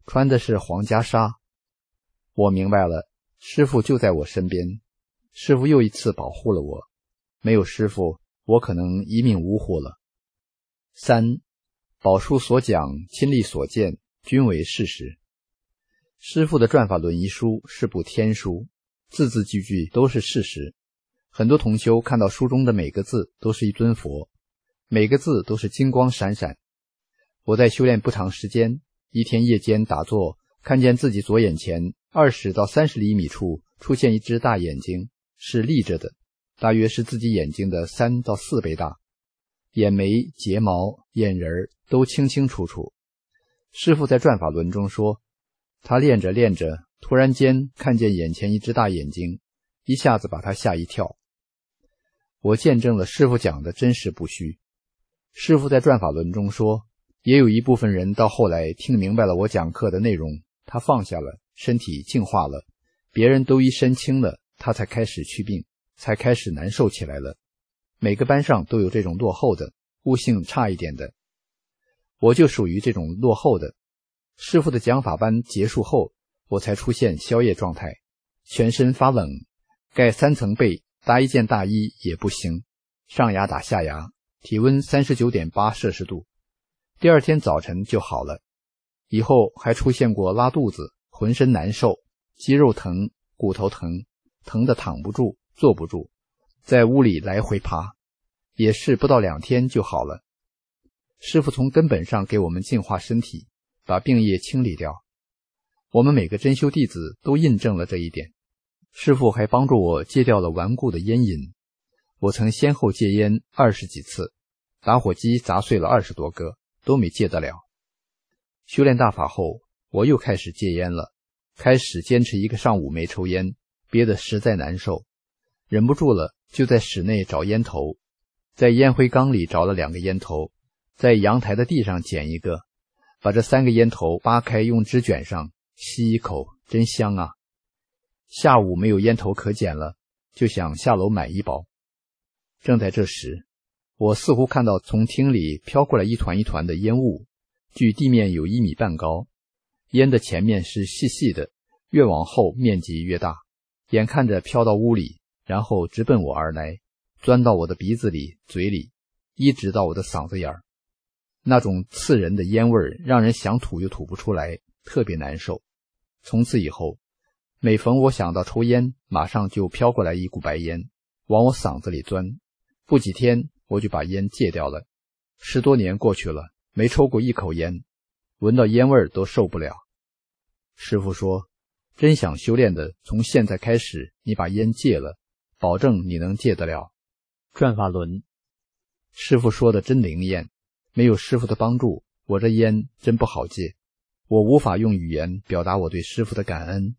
穿的是皇家纱。我明白了，师父就在我身边，师父又一次保护了我，没有师父，我可能一命呜呼了。3. 宝书所讲，亲历所见，均为事实。师父的《转法轮》一书是部天书，字字句句都是事实。很多同修看到书中的每个字都是一尊佛，每个字都是金光闪闪。我在修炼不长时间，一天夜间打坐，看见自己左眼前20到30厘米处出现一只大眼睛，是立着的，大约是自己眼睛的3到4倍大，眼眉、睫毛、眼仁都清清楚楚。师父在《转法轮》中说，他练着练着，突然间看见眼前一只大眼睛，一下子把他吓一跳。我见证了师父讲的真实不虚。师父在《转法轮》中说，也有一部分人到后来听明白了我讲课的内容，他放下了，身体净化了，别人都一身轻了，他才开始去病，才开始难受起来了。每个班上都有这种落后的，悟性差一点的，我就属于这种落后的。师父的讲法班结束后，我才出现宵夜状态，全身发冷，盖3层被，搭一件大衣也不行，上牙打下牙，体温 39.8 摄氏度。第二天早晨就好了。以后还出现过拉肚子，浑身难受，肌肉疼，骨头疼，疼得躺不住，坐不住，在屋里来回爬，也是不到2天就好了。师父从根本上给我们净化身体，把病业清理掉。我们每个真修弟子都印证了这一点。师父还帮助我戒掉了顽固的烟瘾。我曾先后戒烟20几次，打火机砸碎了20多个，都没戒得了。修炼大法后，我又开始戒烟了，开始坚持1个上午没抽烟，憋得实在难受，忍不住了，就在室内找烟头，在烟灰缸里找了2个烟头，在阳台的地上捡1个，把这3个烟头扒开，用纸卷上，吸一口，真香啊！下午没有烟头可捡了，就想下楼买1包。正在这时，我似乎看到从厅里飘过来一团一团的烟雾，距地面有1米半高，烟的前面是细细的，越往后面积越大，眼看着飘到屋里，然后直奔我而来，钻到我的鼻子里、嘴里，一直到我的嗓子眼儿。那种刺人的烟味让人想吐又吐不出来，特别难受。从此以后，每逢我想到抽烟，马上就飘过来一股白烟，往我嗓子里钻。不几天，我就把烟戒掉了。10多年过去了，没抽过1口烟，闻到烟味都受不了。师父说，真想修炼的，从现在开始，你把烟戒了，保证你能戒得了。转法轮，师父说的真灵验，没有师父的帮助，我这烟真不好戒，我无法用语言表达我对师父的感恩。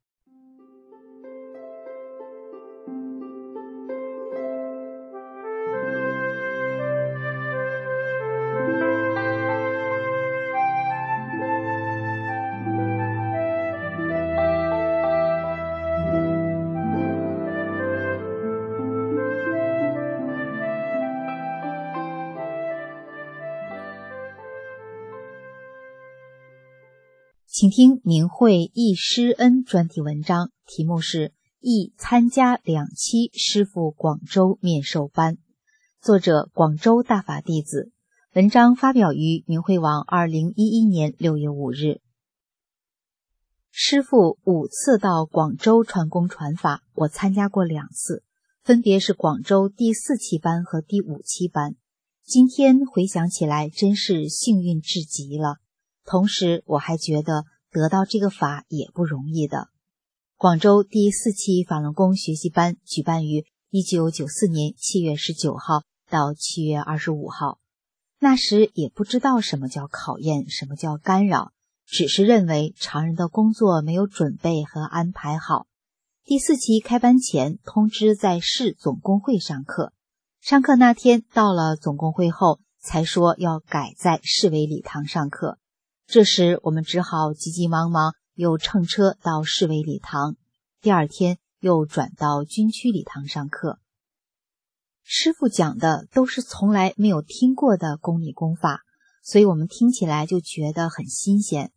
请听明慧忆师恩专题文章，题目是忆参加2期师父广州面授班，作者广州大法弟子，文章发表于明慧网2011年6月5日。师父5次到广州传功传法，我参加过2次，分别是广州第4期班和第5期班。今天回想起来，真是幸运至极了。同时我还觉得得到这个法也不容易的。广州第4期法轮功学习班举办于1994年7月19号到7月25号。那时也不知道什么叫考验，什么叫干扰，只是认为常人的工作没有准备和安排好。第4期开班前通知在市总工会上课，上课那天到了总工会后才说要改在市委礼堂上课。这时我们只好急急忙忙又乘车到市委礼堂，第2天又转到军区礼堂上课。师父讲的都是从来没有听过的功理功法，所以我们听起来就觉得很新鲜。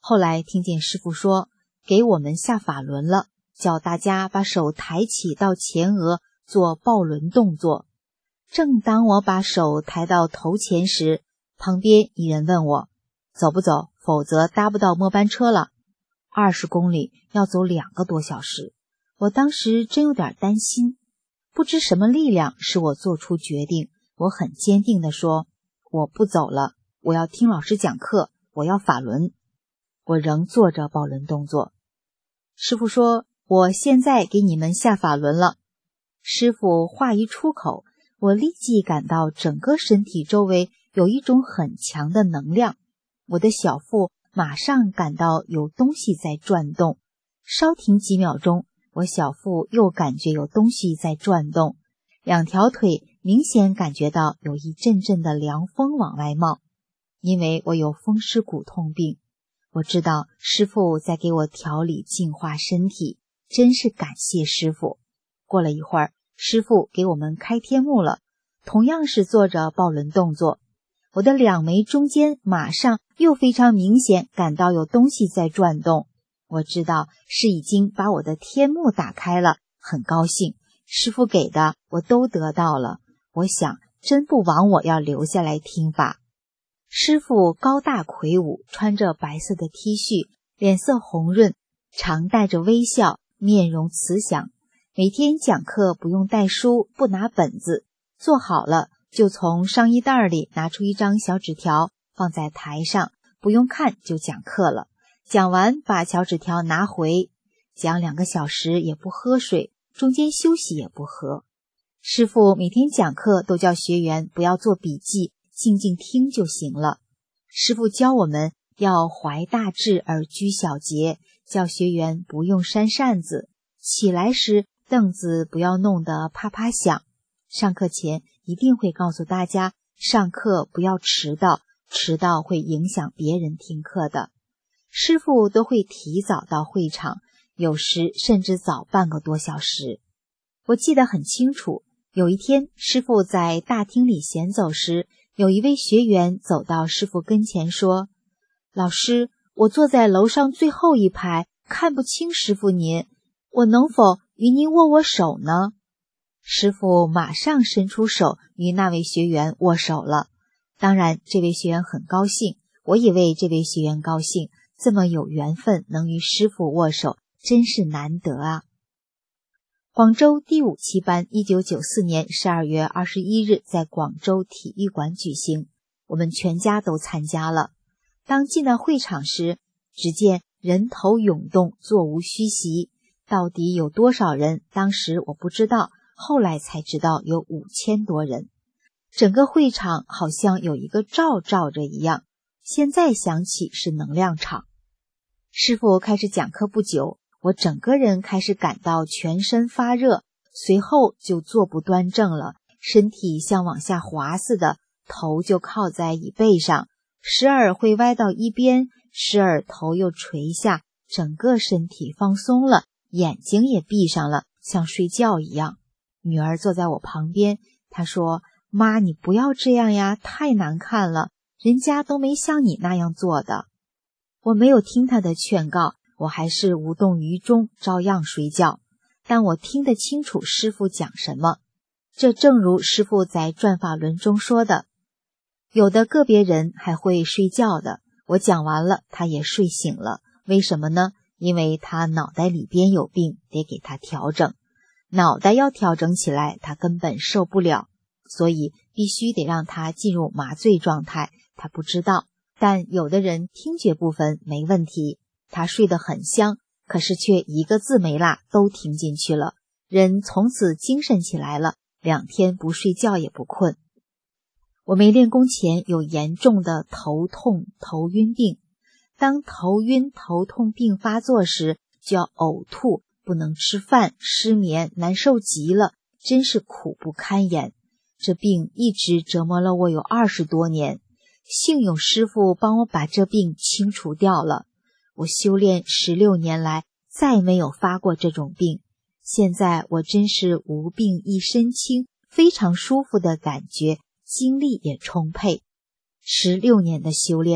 后来听见师父说给我们下法轮了，叫大家把手抬起到前额做抱轮动作。正当我把手抬到头前时，旁边一人问我走不走，否则搭不到末班车了。20公里要走2个多小时，我当时真有点担心。不知什么力量使我做出决定，我很坚定地说，我不走了，我要听老师讲课，我要法轮。我仍做着抱轮动作。师父说，我现在给你们下法轮了。师父话一出口，我立即感到整个身体周围有一种很强的能量，我的小腹马上感到有东西在转动，稍停几秒钟，我小腹又感觉有东西在转动，2条腿明显感觉到有一阵阵的凉风往外冒。因为我有风湿骨痛病，我知道师父在给我调理净化身体，真是感谢师父。过了一会儿，师父给我们开天目了，同样是做着抱轮动作。我的2眉中间马上又非常明显感到有东西在转动，我知道是已经把我的天目打开了，很高兴，师父给的我都得到了。我想真不枉我要留下来听法。师父高大魁梧，穿着白色的 T 恤，脸色红润，常带着微笑，面容慈祥。每天讲课不用带书，不拿本子，做好了就从上衣袋里拿出一张小纸条放在台上，不用看就讲课了。讲完把小纸条拿回，讲2个小时也不喝水，中间休息也不喝。师父每天讲课都叫学员不要做笔记，静静听就行了。师父教我们要怀大志而居小节，叫学员不用扇扇子，起来时凳子不要弄得啪啪响。上课前一定会告诉大家，上课不要迟到，迟到会影响别人听课的。师父都会提早到会场，有时甚至早半个多小时。我记得很清楚，有一天师父在大厅里闲走时，有一位学员走到师父跟前说，老师，我坐在楼上最后一排，看不清师父您，我能否与您握握手呢？师父马上伸出手与那位学员握手了。当然这位学员很高兴，我也为这位学员高兴，这么有缘分能与师父握手，真是难得啊。广州第5期班1994年12月21日在广州体育馆举行，我们全家都参加了。当进到会场时，只见人头涌动，座无虚席。到底有多少人，当时我不知道，后来才知道有5000多人。整个会场好像有一个罩罩着一样，现在想起是能量场。师父开始讲课不久，我整个人开始感到全身发热，随后就坐不端正了，身体像往下滑似的，头就靠在椅背上，时而会歪到一边，时而头又垂下，整个身体放松了，眼睛也闭上了，像睡觉一样。女儿坐在我旁边，她说，妈，你不要这样呀，太难看了，人家都没像你那样做的。我没有听她的劝告，我还是无动于衷，照样睡觉。但我听得清楚师父讲什么。这正如师父在转法轮中说的，有的个别人还会睡觉的，我讲完了，他也睡醒了。为什么呢？因为他脑袋里边有病，得给他调整。脑袋要调整起来，他根本受不了，所以必须得让他进入麻醉状态。他不知道，但有的人听觉部分没问题，他睡得很香，可是却一个字没落，都听进去了。人从此精神起来了，2天不睡觉也不困。我没练功前有严重的头痛、头晕病，当头晕、头痛病发作时，就要呕吐，不能吃饭，失眠，难受极了，真是苦不堪言。这病一直折磨了我有20多年，幸有师父帮我把这病清除掉了。我修炼16年来，再没有发过这种病。现在我真是无病一身轻，非常舒服的感觉，精力也充沛。16年的修炼，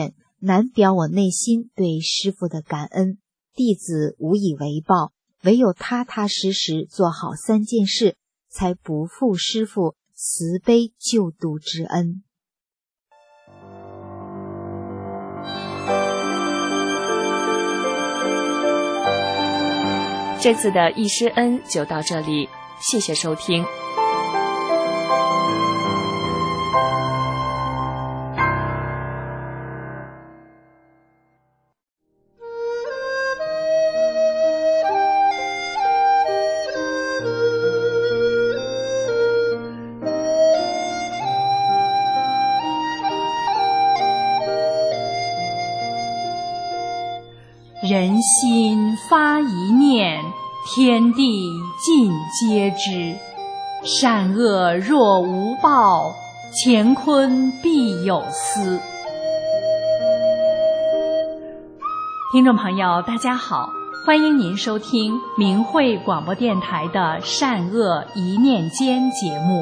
难表我内心对师父的感恩，弟子无以为报，唯有踏踏实实做好3件事，才不负师父慈悲救度之恩。 这次的忆师恩就到这里，谢谢收听。 人心发一念，天地尽皆知。善恶若无报，乾坤必有私。听众朋友，大家好，欢迎您收听明慧广播电台的善恶一念间节目。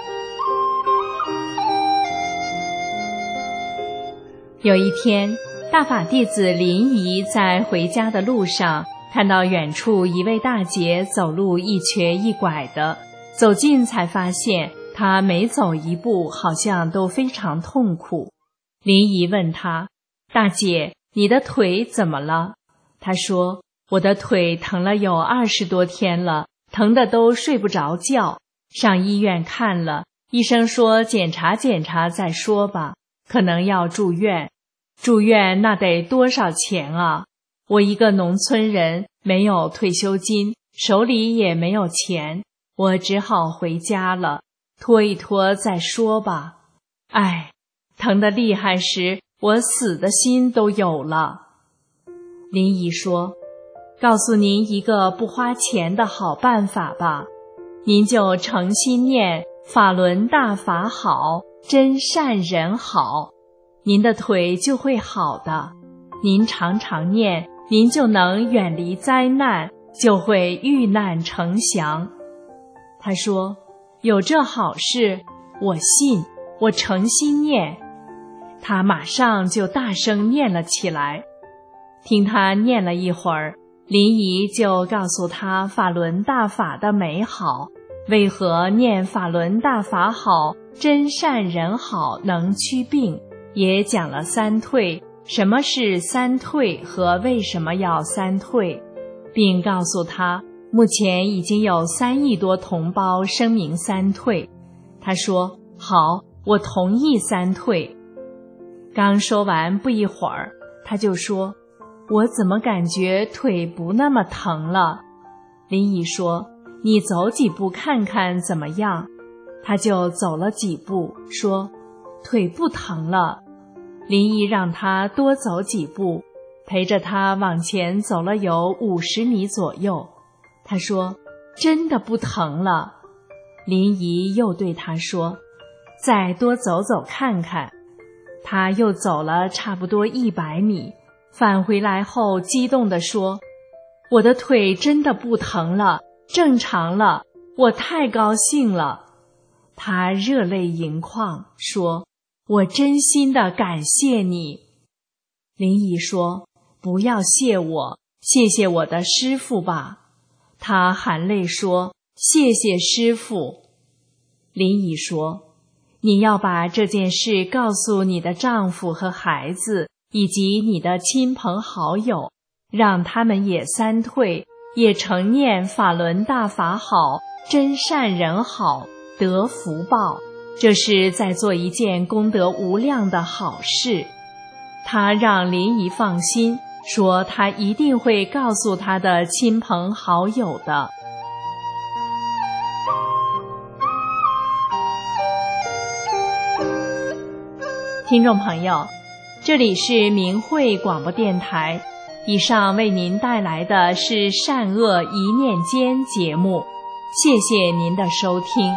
有一天，大法弟子林姨在回家的路上，看到远处一位大姐走路一瘸一拐的，走近才发现她每走一步好像都非常痛苦。林姨问她：“大姐，你的腿怎么了？”她说：“我的腿疼了有20多天了，疼得都睡不着觉。上医院看了，医生说检查检查再说吧，可能要住院。住院那得多少钱啊？我一个农村人，没有退休金，手里也没有钱，我只好回家了，拖一拖再说吧。哎，疼得厉害时，我死的心都有了。”林姨说：“告诉您一个不花钱的好办法吧，您就诚心念法轮大法好，真善人好，您的腿就会好的。您常常念，您就能远离灾难，就会遇难成祥。”他说：“有这好事，我信，我诚心念。”他马上就大声念了起来。听他念了一会儿，林姨就告诉他法轮大法的美好，为何念法轮大法好，真善人好能祛病，也讲了3退，什么是3退和为什么要3退，并告诉他目前已经有3亿多同胞声明3退。他说：“好，我同意3退。”刚说完不一会儿，他就说：“我怎么感觉腿不那么疼了？”林姨说：“你走几步看看怎么样？”他就走了几步，说：“腿不疼了。”林姨让他多走几步，陪着他往前走了有50米左右。他说：“真的不疼了。”林姨又对他说：“再多走走看看。”他又走了差不多100米，返回来后激动地说：“我的腿真的不疼了，正常了，我太高兴了。”他热泪盈眶，说：“我真心的感谢你。”林姨说：“不要谢我，谢谢我的师父吧。”他含泪说：“谢谢师父。”林姨说：“你要把这件事告诉你的丈夫和孩子，以及你的亲朋好友，让他们也3退，也承念法轮大法好，真善人好，得福报。这是在做一件功德无量的好事。”他让林姨放心，说他一定会告诉他的亲朋好友的。听众朋友，这里是明慧广播电台，以上为您带来的是善恶一念间节目，谢谢您的收听。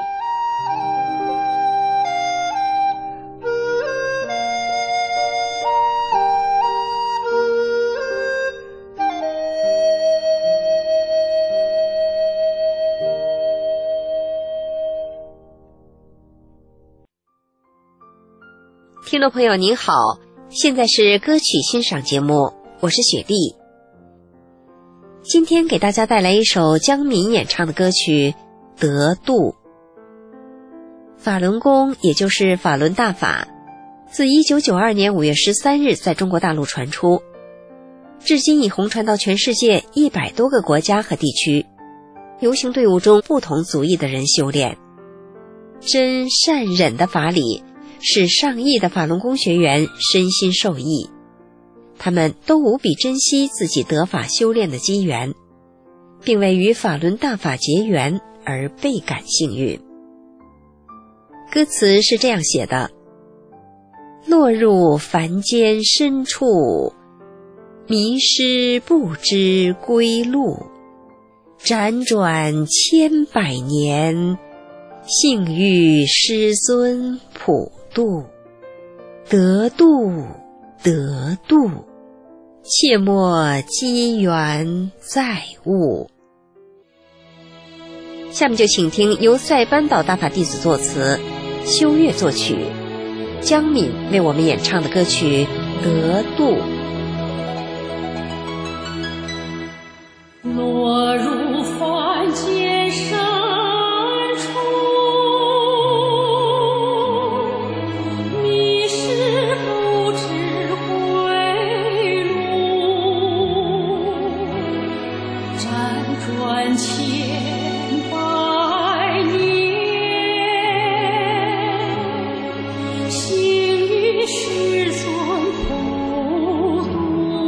听众朋友您好， 现在是歌曲欣赏节目，我是雪莉。今天给大家带来一首姜敏演唱的歌曲《得度》。法轮功也就是法轮大法，自1992年5月13日在中国大陆传出，至今已红传到全世界100多个国家和地区，游行队伍中不同族裔的人修炼。真善忍的法理使上亿的法轮功学员身心受益，他们都无比珍惜自己得法修炼的机缘，并为与法轮大法结缘而倍感幸运。歌词是这样写的：落入凡间深处，迷失不知归路，辗转千百年，幸遇师尊普渡。得度得度，切莫机缘再误。下面就请听由塞班岛大法弟子作词，修月作曲，姜敏为我们演唱的歌曲《得度》。 落入凡间深处，迷失不知归路，辗转千百年，幸遇师尊普渡。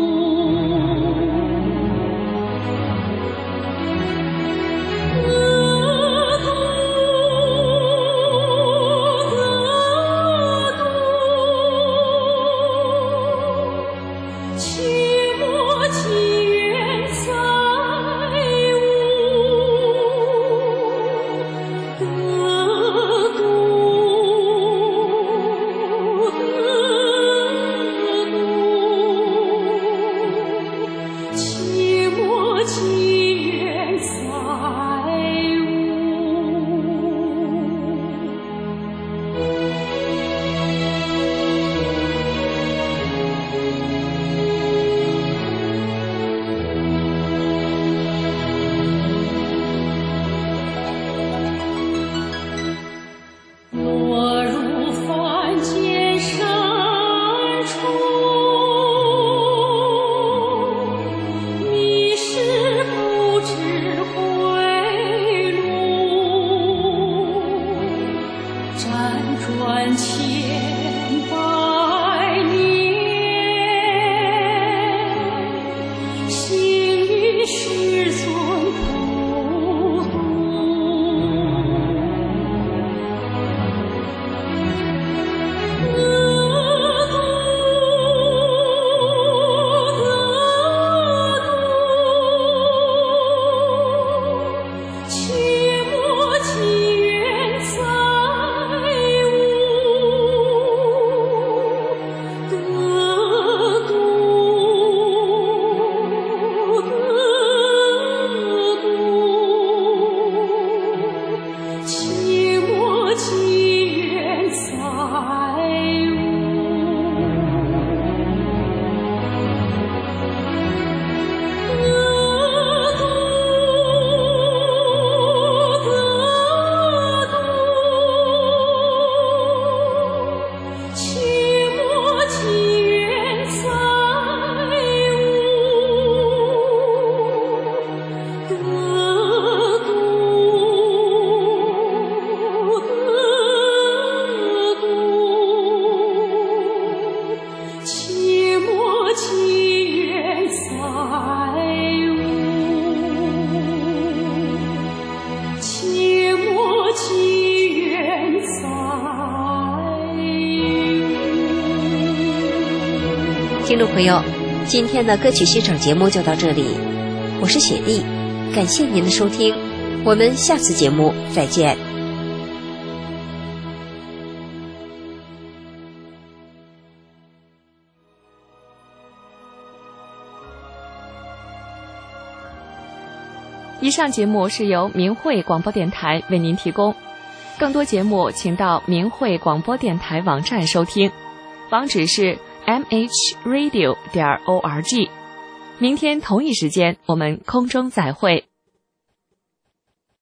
听众朋友，今天的歌曲欣赏节目就到这里，我是雪莉，感谢您的收听，我们下次节目再见。 以上节目是由明慧广播电台为您提供，更多节目请到明慧广播电台网站收听，网址是 mhradio.org。明天同一时间，我们空中再会。